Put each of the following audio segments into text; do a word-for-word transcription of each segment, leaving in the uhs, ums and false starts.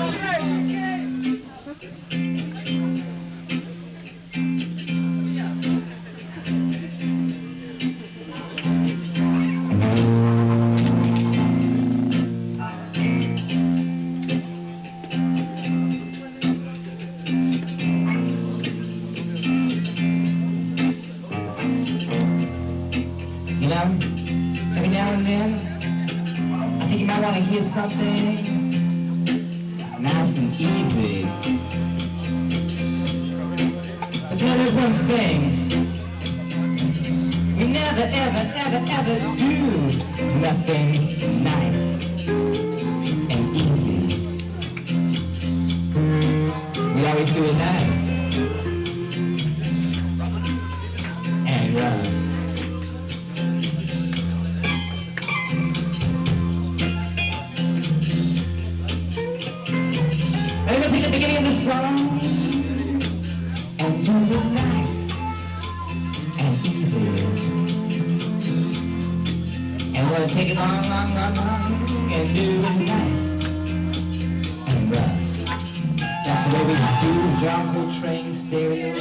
You know, every now and then, I think you might want to hear something nice and easy. But you know, there's one thing. We never, ever, ever, ever do nothing nice and easy. We always do it nice and rough. We're gonna take the beginning of the song and do it nice and easy. And we'll take it long, long, long, long and do it nice and rough. That's the way we do John Coltrane stereo.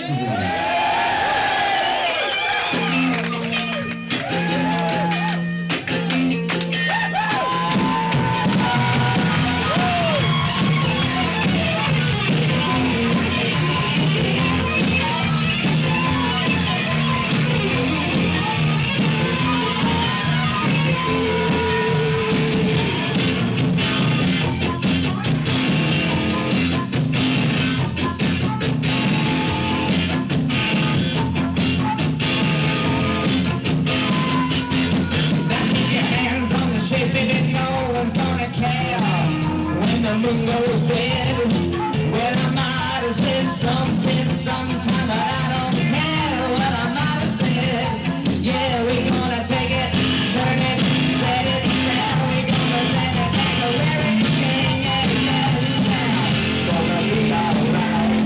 When the moon goes dead, well, I might have said something sometime, but I don't care what I might have said. Yeah, we're gonna take it, turn it, set it down. We're gonna send it back to where it came. Yeah, yeah, yeah. Gonna be alright.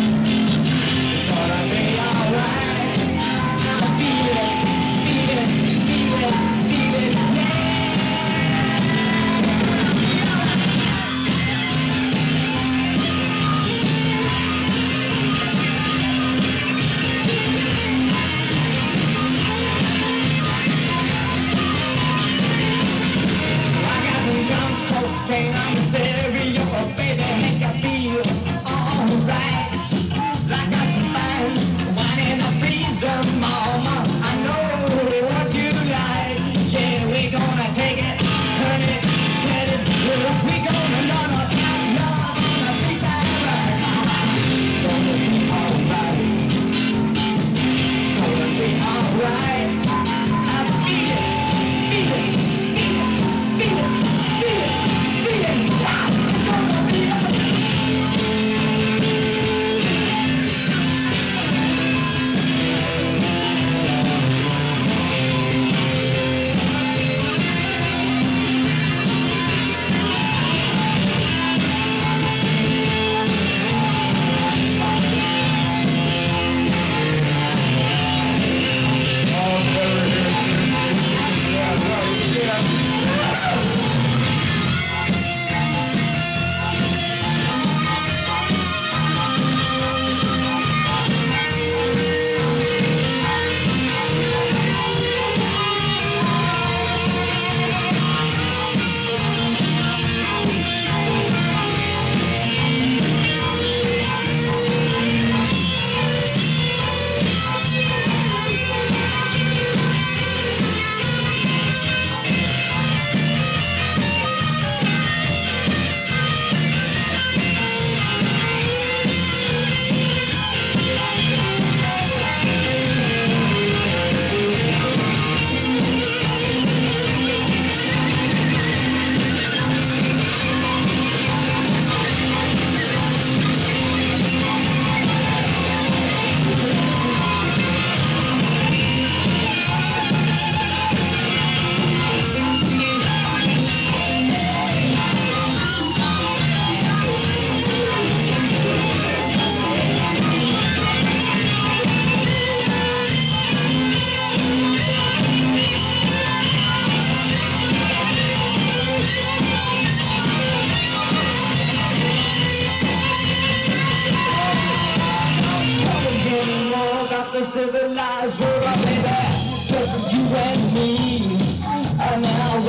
Gonna be alright. Feel it, feel it, feel it, feel it, yeah.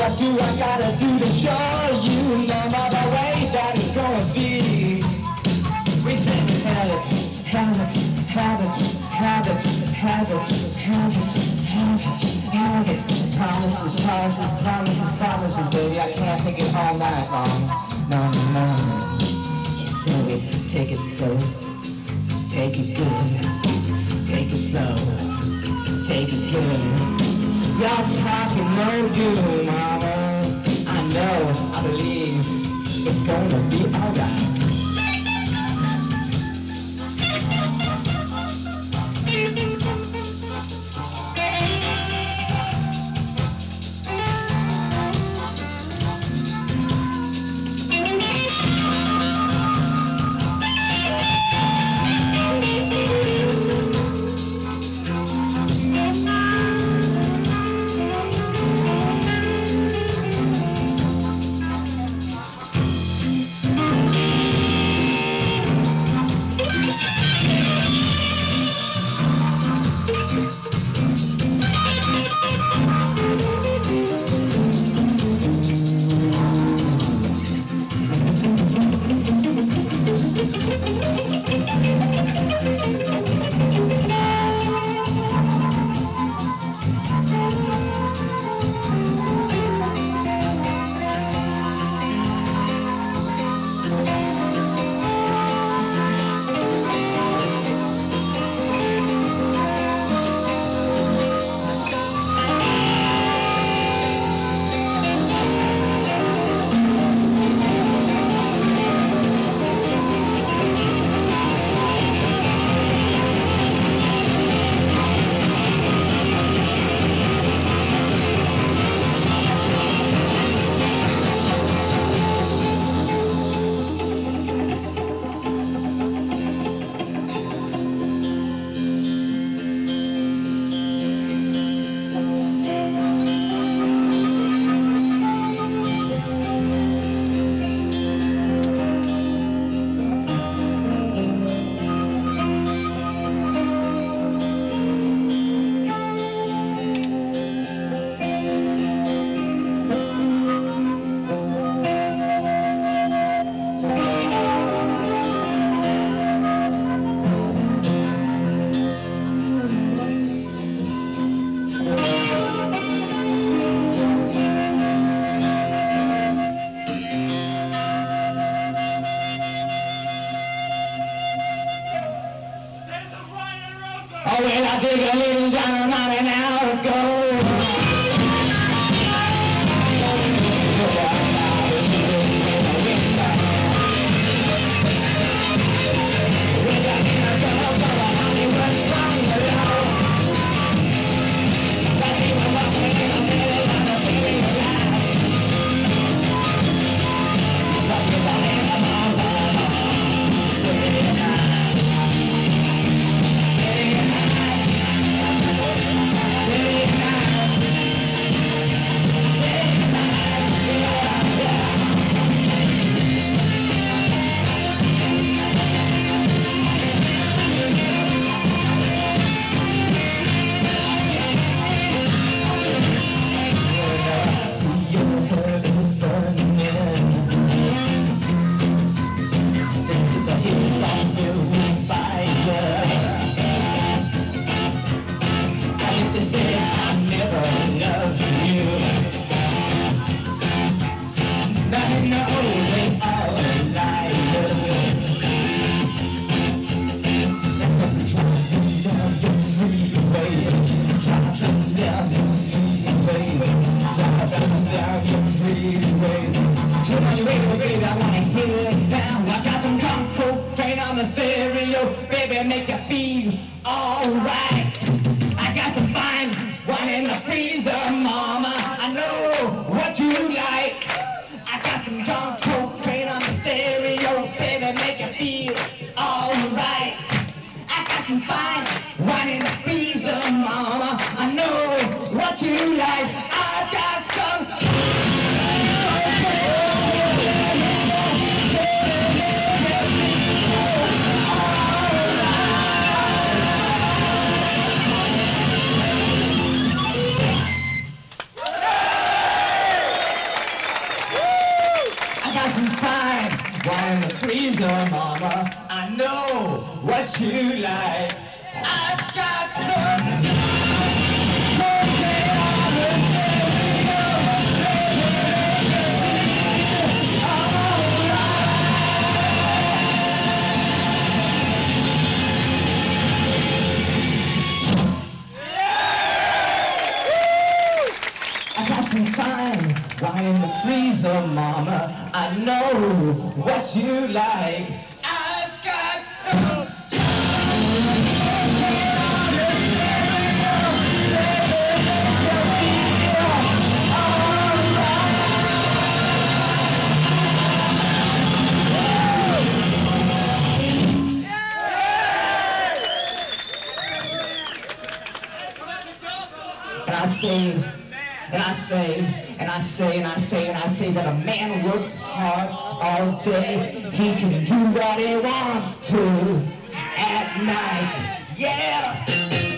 I do, I gotta do to show you no other way that it's gonna be. We say have it, have it, have it, have it, have it, have it, have it, have it. Promises, promises, promises, promises, baby. I can't take it all night long. No, no, no. So we take it slow, take it good, take it slow, take it good. Y'all talking no doom, mama. I know, I believe it's gonna be alright. Oh, well, I dig a little down on an hour ago. Make you feel alright. I got some fine wine in the freezer, mama. I know what you like. I got some John Coltrane on the stereo, baby, make you feel alright. I got some fine wine in the freezer, mama. I know what you like. I got some. got some fine wine in the freezer, mama. I know what you like. I've got some. I got some fine wine in the freezer, mama. I know what you like. I've got some. And I say, and I say, and I say, and I say, and I say that a man works hard all day. He can do what he wants to at night. Yeah!